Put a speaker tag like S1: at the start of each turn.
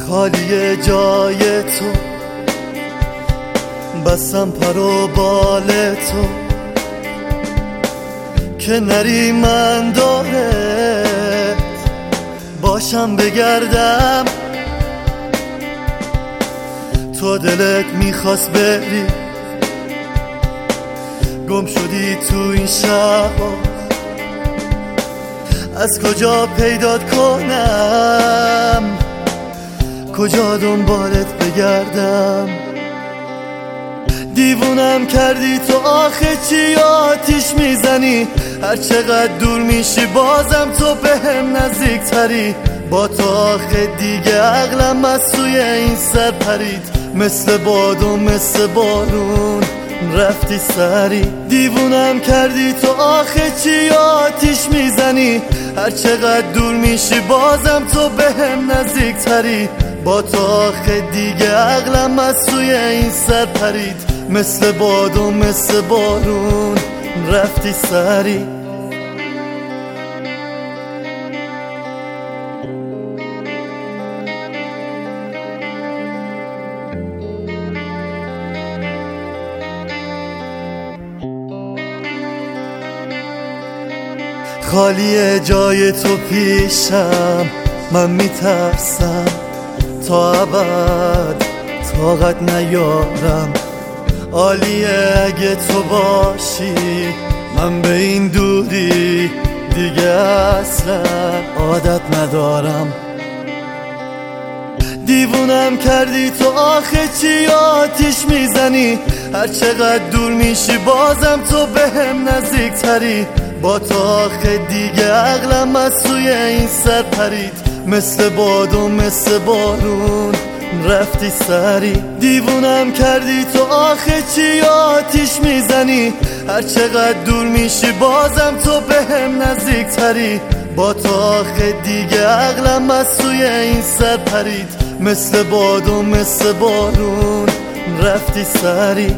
S1: خالی جای تو، بستم پر و بال تو که نری من داره باشم بگردم. تو دلت میخواست بری، گم شدی تو این شب، از کجا پیدات کنم، کجا دنبالت بگردم. دیوونم کردی تو آخه چی آتیش میزنی، هر چقدر دور میشی بازم تو بهم نزدیک تری. با تو آخه دیگه عقلم از توی این سر پرید، مثل باد و مثل بارون رفتی سری. دیوونم کردی تو آخه چی آتیش میزنی، هر چقدر دور میشی بازم تو بهم نزدیک تری. با تو آخه دیگه عقلم از توی این سر پرید، مثل باد و مثل بارون رفتی سری. خالی جای تو پیشم، من میترسم تا ابد طاقت نیارم. عالیه اگه تو باشی، من به این دوری دیگه اصلا عادت ندارم. دیوونم کردی تو آخه چی آتیش میزنی، هر چقدر دور میشی بازم تو بهم نزدیک تری. با تو آخه دیگه عقلم از توی این سر پرید، مثل باد و مثل بارون رفتی سری. دیوونم کردی تو آخه چی آتیش میزنی، هر چقدر دور میشی بازم تو بهم نزدیک تری. با تو آخه دیگه عقلم از توی این سر پرید، مثل باد و مثل بارون رفتی سری.